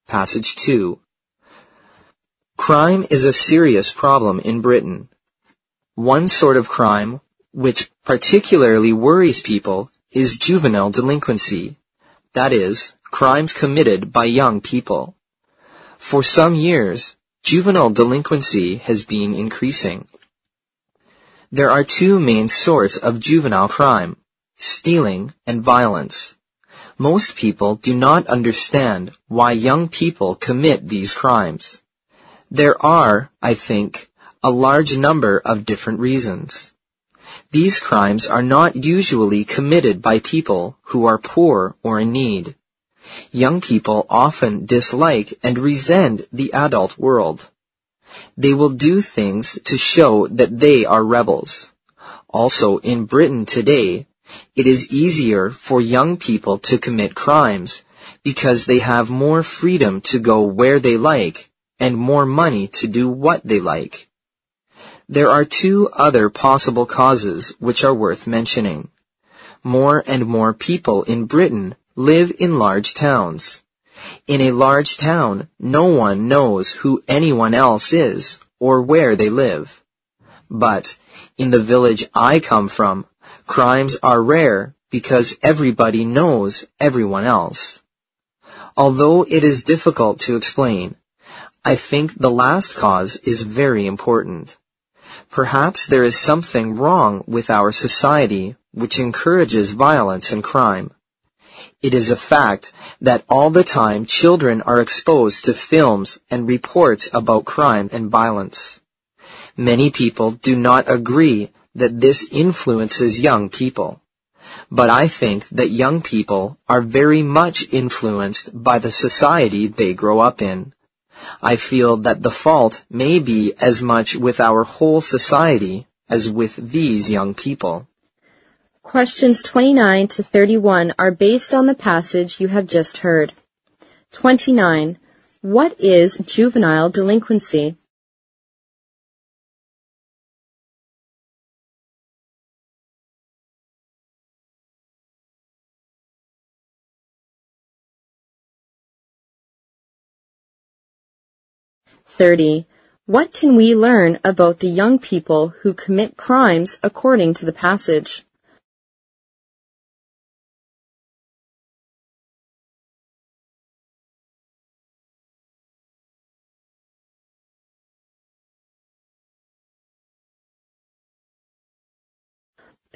Passage 2. Crime is a serious problem in Britain. One sort of crime which particularly worries people is juvenile delinquency. That is, crimes committed by young people. For some years, juvenile delinquency has been increasing. There are two main sorts of juvenile crime: stealing and violence. Most people do not understand why young people commit these crimes. There are, I think, a large number of different reasons. These crimes are not usually committed by people who are poor or in need. Young people often dislike and resent the adult world. They will do things to show that they are rebels. Also, in Britain today, it is easier for young people to commit crimes because they have more freedom to go where they like and more money to do what they like. There are two other possible causes which are worth mentioning. More and more people in Britain live in large towns. In a large town, no one knows who anyone else is or where they live. But in the village I come from, crimes are rare because everybody knows everyone else. Although it is difficult to explain, I think the last cause is very important. Perhaps there is something wrong with our society which encourages violence and crime. It is a fact that all the time children are exposed to films and reports about crime and violence. Many people do not agree that this influences young people. But I think that young people are very much influenced by the society they grow up in. I feel that the fault may be as much with our whole society as with these young people. Questions 29 to 31 are based on the passage you have just heard. 29. What is juvenile delinquency? What can we learn about the young people who commit crimes according to the passage?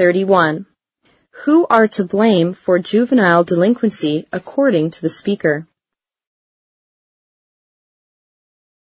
Who are to blame for juvenile delinquency according to the speaker?